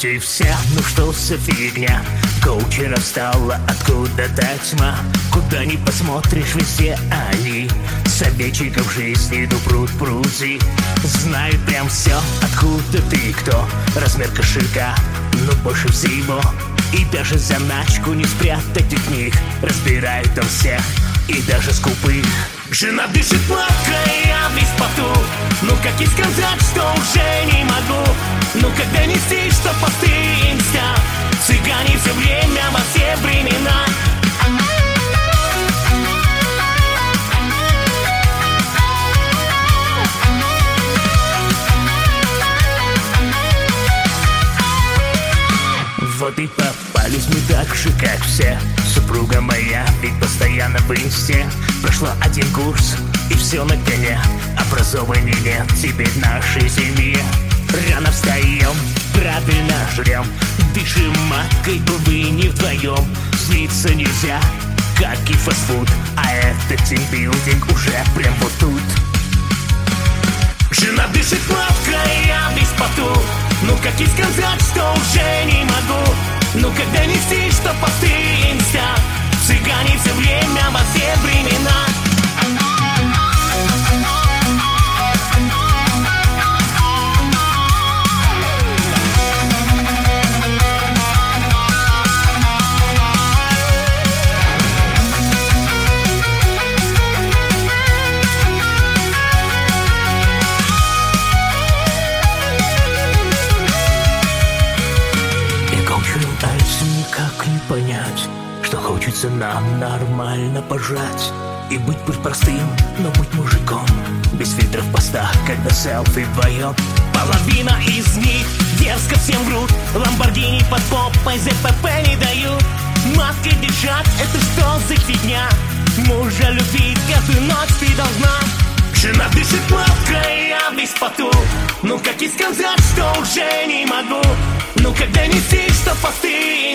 против всех, ну что за фигня? Коучеров стала откуда-то тьма. Куда ни посмотришь, везде они. Советчиков жизни, ну пруд-пруди. Знают прям все, откуда ты кто. Размер кошелька, ну больше всего. И даже заначку не спрятать от них. Разбирают там всех, и даже скупых. Жена дышит плохо, я весь в поту. Ну как и сказать, что уже не могу. Ну когда нести, что посты инста. Цыгане все время, во все времена. Вот и попались мы так же, как все. Супруга моя ведь постоянно в инсте. Прошла один курс, и все на коне. Образования нет теперь в нашей семье. Рано встаем, правильно жрем. Дышим маткой, увы, не вдвоем. Злиться нельзя, как и фастфуд. А этот тимбилдинг уже прям вот тут. Жена дышит плохо, я весь в поту. Ну как и сказать, что уже не могу. Ну когда нести, что посты инста. Цыгане все время, во все времена. Никак не понять, что хочется нам нормально пожрать. И быть простым, но быть мужиком. Без фильтров в постах, когда селфи вдвоем. Половина из них дерзко всем врут. Ламборгини под попой ЗПП не дают. Маской дышать, это что за фигня? Мужа любить каждую ночь ты должна. Жена дышит плохо, я весь в поту. Ну как и сказать, что уже не могу. Ну когда нести, что посты